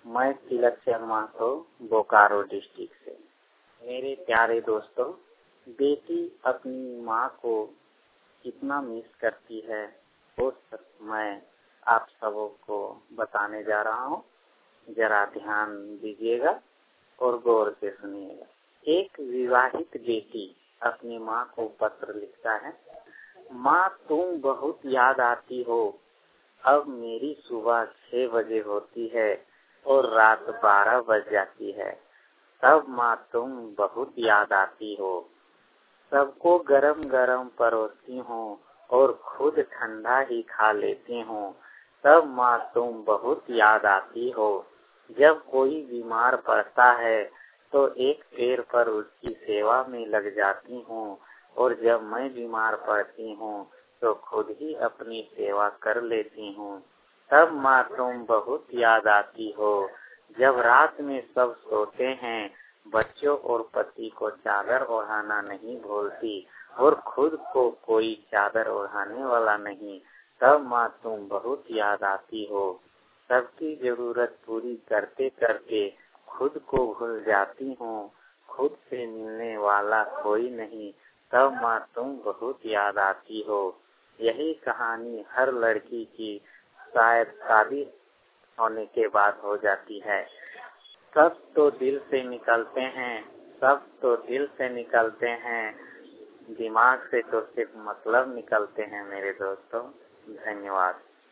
मैं तिलक शर्मा को बोकारो डिस्ट्रिक्ट से। मेरे प्यारे दोस्तों, बेटी अपनी माँ को कितना मिस करती है वो मैं आप सबों को बताने जा रहा हूँ। जरा ध्यान दीजिएगा और गौर से सुनिएगा। एक विवाहित बेटी अपनी माँ को पत्र लिखता है। माँ, तुम बहुत याद आती हो। अब मेरी सुबह 6 बजे होती है और रात 12 बज जाती है। तब माँ तुम बहुत याद आती हो। सबको गरम गरम परोसती हूँ और खुद ठंडा ही खा लेती हूँ। तब माँ तुम बहुत याद आती हो। जब कोई बीमार पड़ता है तो एक पैर पर उसकी सेवा में लग जाती हूँ और जब मैं बीमार पड़ती हूँ तो खुद ही अपनी सेवा कर लेती हूँ। तब माँ तुम बहुत याद आती हो। जब रात में सब सोते हैं, बच्चों और पति को चादर ओढ़ाना नहीं भूलती और खुद को कोई चादर ओढ़ाने वाला नहीं। तब माँ तुम बहुत याद आती हो। सबकी जरूरत पूरी करते करते खुद को भूल जाती हूँ। खुद से मिलने वाला कोई नहीं। तब माँ तुम बहुत याद आती हो। यही कहानी हर लड़की की शायद शादी होने के बाद हो जाती है। सब तो दिल से निकलते हैं, सब तो दिल से निकलते हैं, दिमाग से तो सिर्फ मतलब निकलते हैं। मेरे दोस्तों, धन्यवाद।